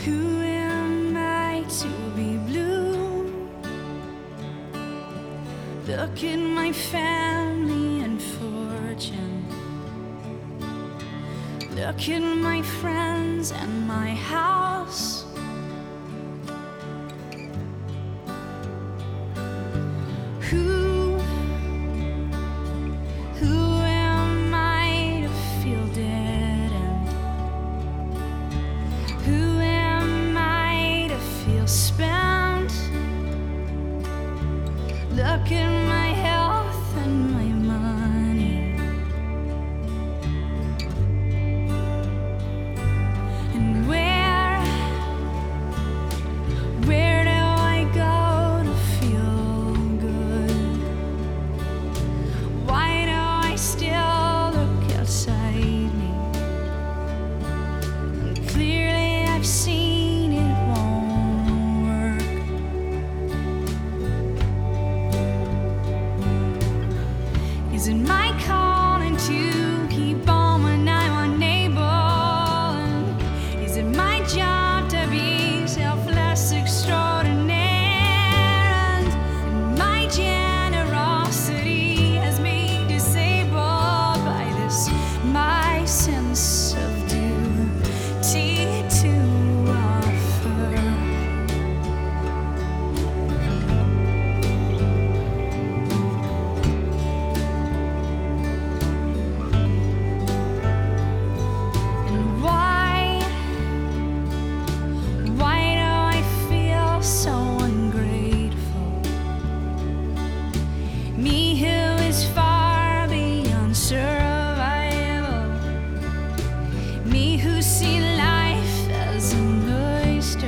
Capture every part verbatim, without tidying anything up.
Who am I to be blue? Look at my family and fortune. Look at my friends and my house. Who, who am I to feel dead end? Who am I to feel spent? Look at my health and my money, and where, where do I go to feel good? Why do I still look outside me? And clearly I've seen it won't work. Is it my calling to keep on when I'm unable? Is it my job to be selfless, extraordinary? And my generosity has me disabled by this, my sense of duty to offer. And why, why do I feel so ungrateful? Me who is far beyond survival, me who see life as an oyster.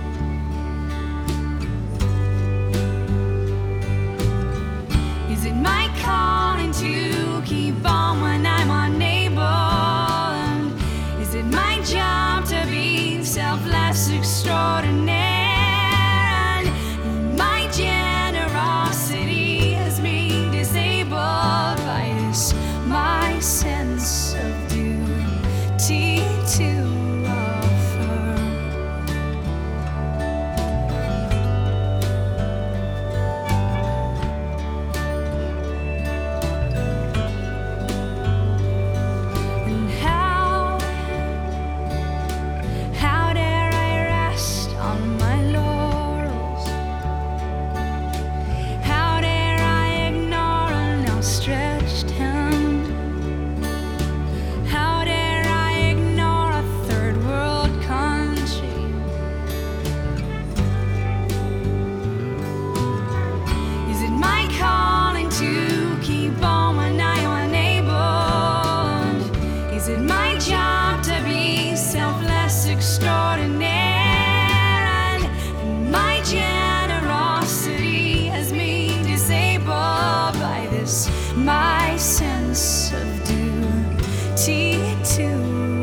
Is it my calling to keep on when I'm unable? And is it my job to be selfless, extraordinary? And my generosity has me disabled by this, my sense of duty to offer. And how, how dare I rest on my laurels? How dare I ignore an outstretched hand? How dare I ignore a third world country? Is it my calling to keep on when I'm unable? Is it my job to be selfless, extraordinary? And my generosity has me disabled by this, my sense of duty to